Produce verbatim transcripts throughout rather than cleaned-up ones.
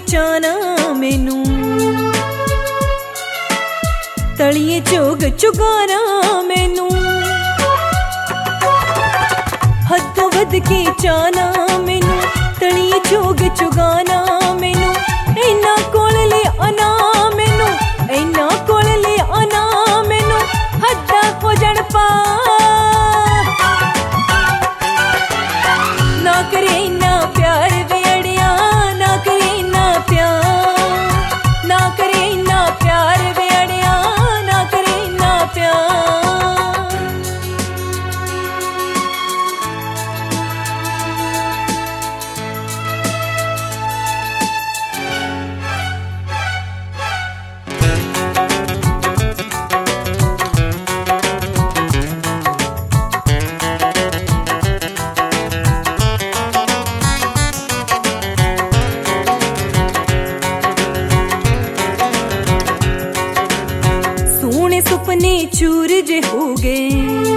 चाना मैनू, तलिए चोग चुगाना मैनू, हदों वध के चाना मैनू, तलिए चोग चुगाना मैनू, इन्ना कोल ले आना मैनू, इन्ना कोल ले आना मैनू, हद्दा हो जाण पा ना करे इन्ना प्यार वेड़िया, ना करे इन्ना प्यार, ना करे इन्ना प्यार वेड़िया, ना करे इन्ना प्यार। सुपने चूर जे हो गए,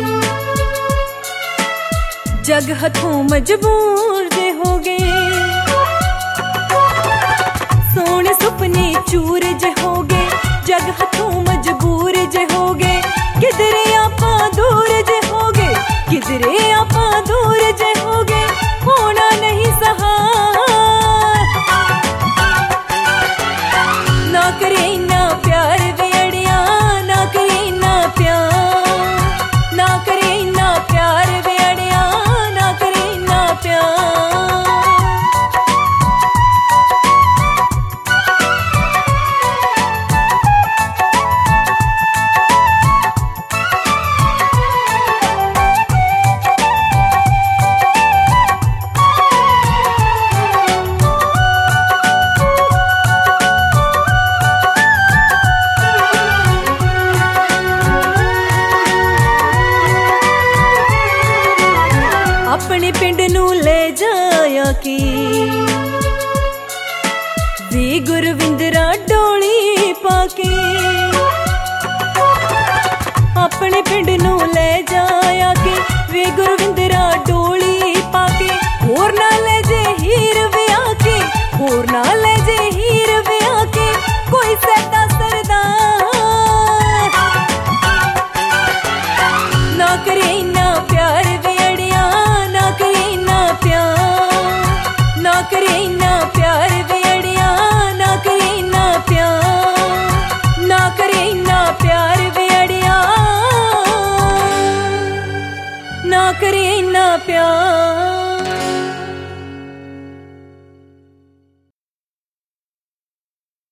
जग हथों मजबूर जे हो गए, सोने सुपने चूर जे हो गए, जग हथों मजबूर जे हो गए, किधरे आपा दूर जे हो गए, किधरे आपा दूर जे हो गए, होना नहीं सहा ना करे इन्ना प्यार वेड़िया, ना करे इन्ना प्यार, ना करे इन्ना प्यार वेड़िया, ना करे इन्ना प्यार। अपने पिंड नू ले जाया कि वे गुरविंदरा डोली पाके, अपने पिंड नू ले जाया कि वे गुरविंदरा डोली पाके, होर ना ले जे हीर विया के, होर ना ले जे हीर विया के, कोई सैदा सरदार ना करे इन्ना प्यार वेड़िया, ना करे इन्ना प्यार, ना करे इन्ना प्यार वेड़िया, ना करे इन्ना प्यार, ना करे इन्ना प्यार वेड़िया, ना करे इन्ना प्यार।